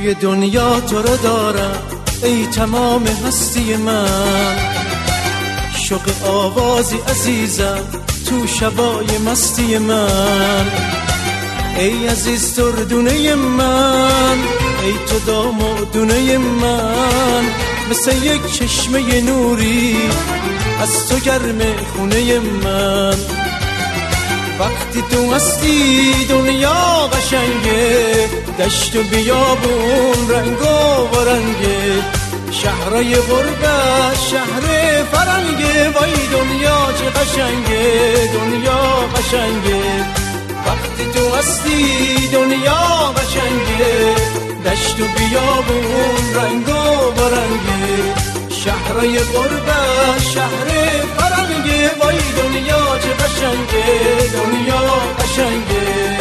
توی دنیا تو رو دارم ای تمام هستی من، شوق آوازی عزیزم تو شبای مستی من. ای عزیز دردونه من، ای تو دام و دونه من، مثل یک چشمه نوری از تو گرم خونه من. وقتی تو هستی دنیا قشنگه، دشت و بیابون رنگ و رنگه، شهرای غربت شهر فرنگه. وای دنیا چه قشنگه، دنیا قشنگه. وقتی تو هستی دنیا قشنگه، دشت و بیابون رنگ و رنگه، شهرای غربت شهر فرنگه. وای دنیا چه قشنگه، دنیا قشنگه.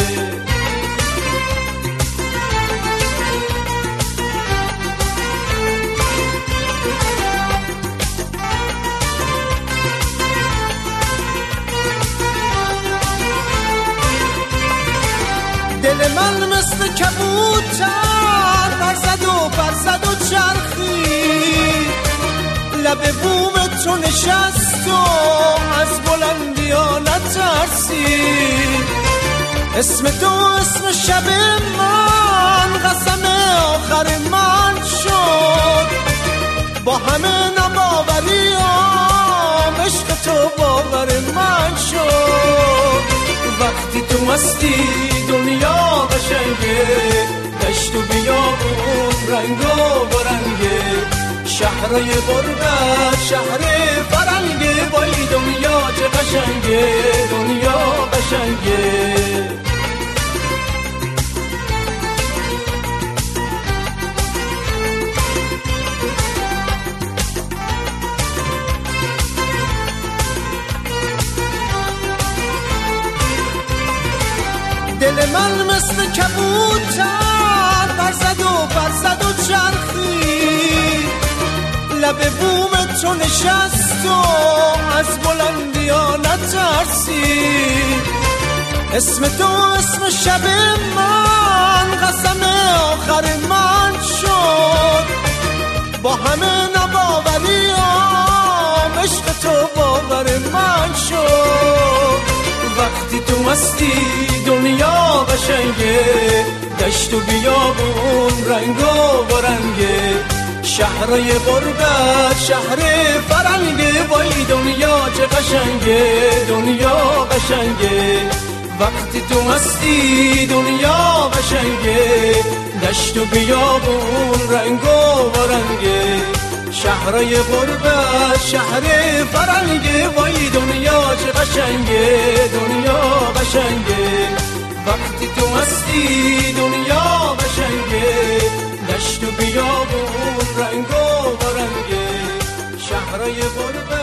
دل من مثل کبوتر برزد و چرخی، لب بوم تو نشست و از بلندی ها نترسی. اسم تو اسم شب من، قسم آخر من شد، با همه ناباوری ها عشق تو باور من شد. وقتی تو هستی دنیا قشنگه، دشت و بیابون رنگ و رنگه، شهرای غربت شهر فرنگه. وای دنیا چه قشنگه، دنیا قشنگه. دل من مثل کبوتر برزد و چرخی، لب بوم تو نشست و از بلندی ها نترسی. اسم تو اسم شب من، قسم آخر من شد، با همه ناباوری ها عشق تو باور من شد. وقتی تو هستی دنیا قشنگه، دشت و بیابون رنگ و رنگه، شهرای غربت شهر فرنگه. وای دنیا چه قشنگه، دنیا قشنگه. وقتی تو هستی دنیا قشنگه، دشت و بیابون رنگ و رنگه، شهرای غربت شهر فرنگه. وای دنیا چه قشنگه، دنیا قشنگه. وقتی تو هستی دنیا قشنگه، دشت و بیابون رنگ و رنگه، شهرای غربت